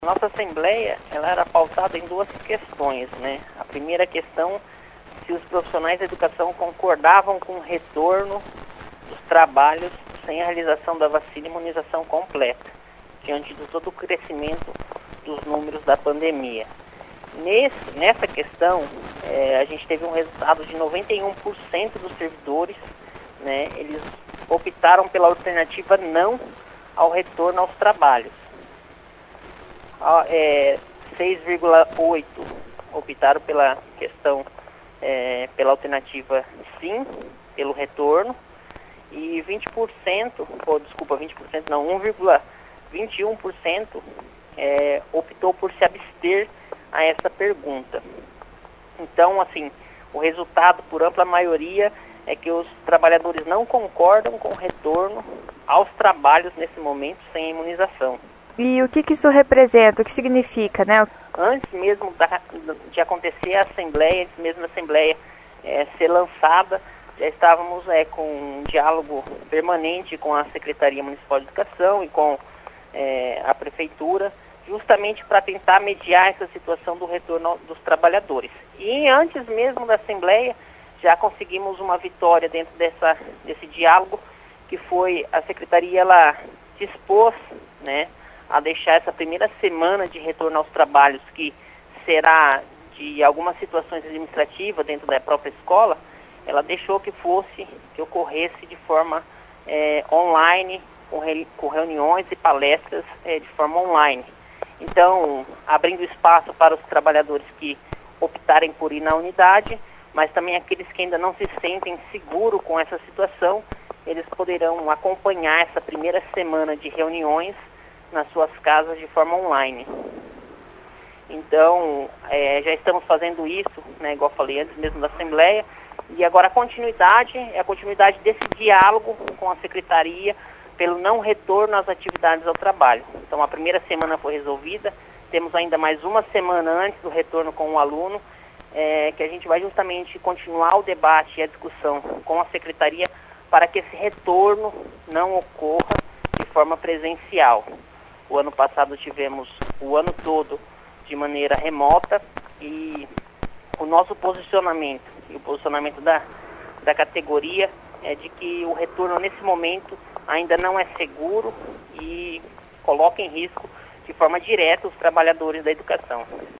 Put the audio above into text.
Nossa Assembleia, ela era pautada em duas questões, né? A primeira questão, se os profissionais da educação concordavam com o retorno dos trabalhos sem a realização da vacina e imunização completa, diante de todo o crescimento dos números da pandemia. Nessa questão, a gente teve um resultado de 91% dos servidores, né? Eles optaram pela alternativa não ao retorno aos trabalhos. 6,8% optaram pela questão, pela alternativa sim, pelo retorno, e 20%, 20% não, 1,21% optou por se abster a essa pergunta. Então, assim, o resultado, por ampla maioria, é que os trabalhadores não concordam com o retorno aos trabalhos nesse momento sem a imunização. E o que isso representa, o que significa, né? Antes mesmo de acontecer a Assembleia, antes mesmo da Assembleia ser lançada, já estávamos com um diálogo permanente com a Secretaria Municipal de Educação e com a Prefeitura, justamente para tentar mediar essa situação do retorno dos trabalhadores. E antes mesmo da Assembleia, já conseguimos uma vitória dentro desse diálogo, que foi a Secretaria, ela dispôs, né, a deixar essa primeira semana de retorno aos trabalhos, que será de algumas situações administrativas dentro da própria escola, ela deixou que ocorresse de forma online, com reuniões e palestras de forma online. Então, abrindo espaço para os trabalhadores que optarem por ir na unidade, mas também aqueles que ainda não se sentem seguros com essa situação, eles poderão acompanhar essa primeira semana de reuniões nas suas casas de forma online. Então, já estamos fazendo isso, né, igual eu falei antes mesmo da Assembleia, e agora a continuidade desse diálogo com a Secretaria pelo não retorno às atividades ao trabalho. Então, a primeira semana foi resolvida, temos ainda mais uma semana antes do retorno com o aluno, que a gente vai justamente continuar o debate e a discussão com a Secretaria para que esse retorno não ocorra de forma presencial. O ano passado tivemos o ano todo de maneira remota, e o nosso posicionamento e o posicionamento da categoria é de que o retorno nesse momento ainda não é seguro e coloca em risco de forma direta os trabalhadores da educação.